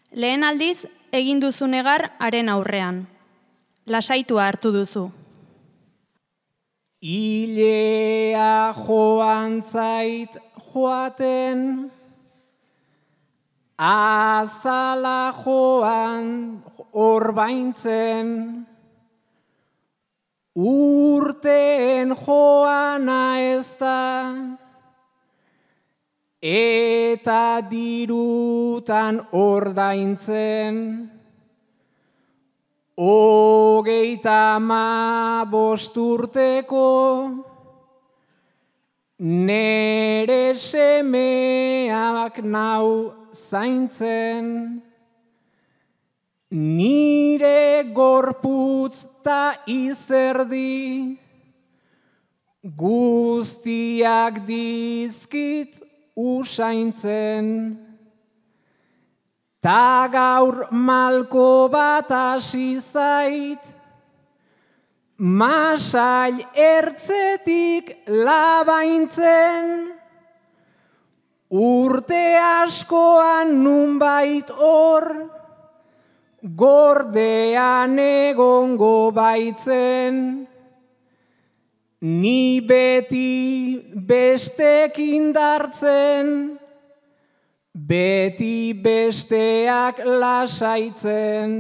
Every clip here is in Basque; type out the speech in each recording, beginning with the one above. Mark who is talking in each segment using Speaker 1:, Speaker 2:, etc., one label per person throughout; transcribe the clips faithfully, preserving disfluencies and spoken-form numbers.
Speaker 1: Lehen aldiz, egin duzu negar haren aurrean. Lasaitua hartu duzu.
Speaker 2: Ilea joan zait joaten, azala joan orbaintzen, urteen joana ez da, eta dirutan ordaintzen, hogeita ama bosturteko, nere semeak nau zaintzen, nire gorputz ta izerdi, guztiak dizkit usaintzen, ta gaur malko bat hasi zait, masail ertzetik labaintzen, urte askoan nunbait hor, gordean egongo baitzen, ni beti bestekin dartzen, beti besteak lasaitzen,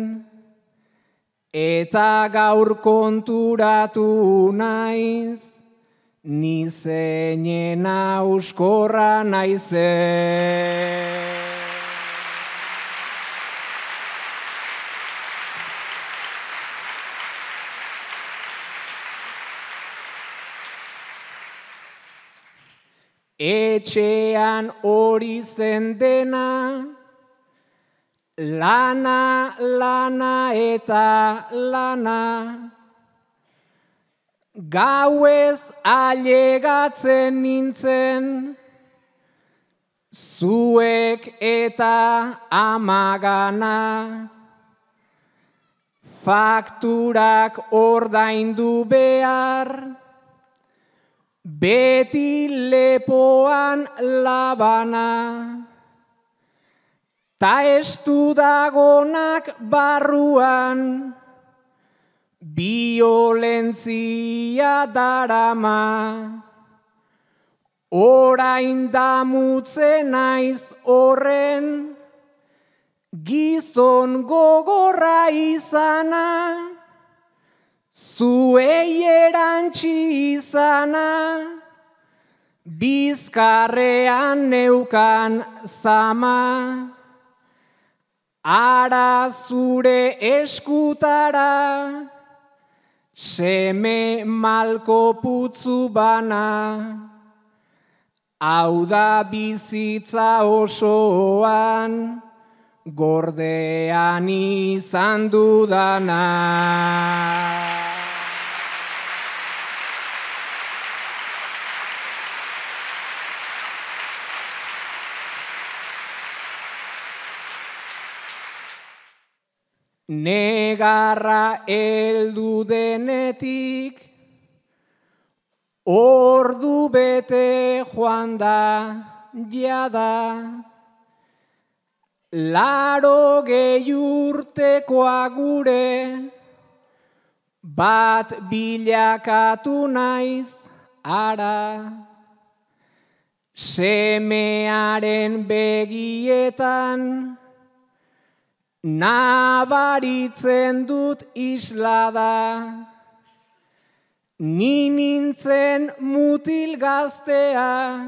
Speaker 2: eta gaur konturatu naiz, ni zeinen auskorra naizen. Etxean hori zen dena, lana, lana eta lana, gauez ailegatzen nintzen, zuek eta amagana, fakturak ordaindu behar, beti lepoan labana, ta estu dagonak barruan, biolentzia darama, orain damutzen naiz horren, gizon gogorra izana, zuei erantzi izana, bizkarrean neukan zama, ara zure eskutara, seme malko putzu bana, hau da bizitza osoan, gordean izan dudana. Negarra heldu denetik, ordu bete joan da jada, laro gehi urtekoa gure, bat bilakatu naiz ara, semearen begietan, nabaritzen dut islada, ni nintzen mutil gaztea,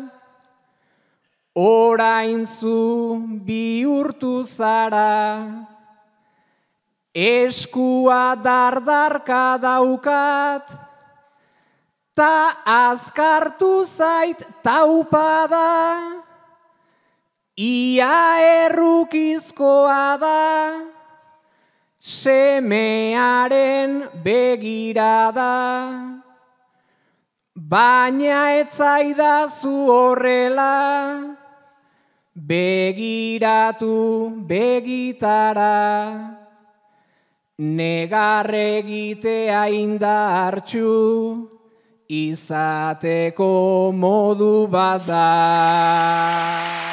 Speaker 2: orain zu bihurtu zara, eskua dardarka daukat, ta azkartu zait taupada, ia errukizkoa da, semearen begirada, baina etzaidazu horrela, begiratu begitara, negarregitea indartsu, izateko modu bat da.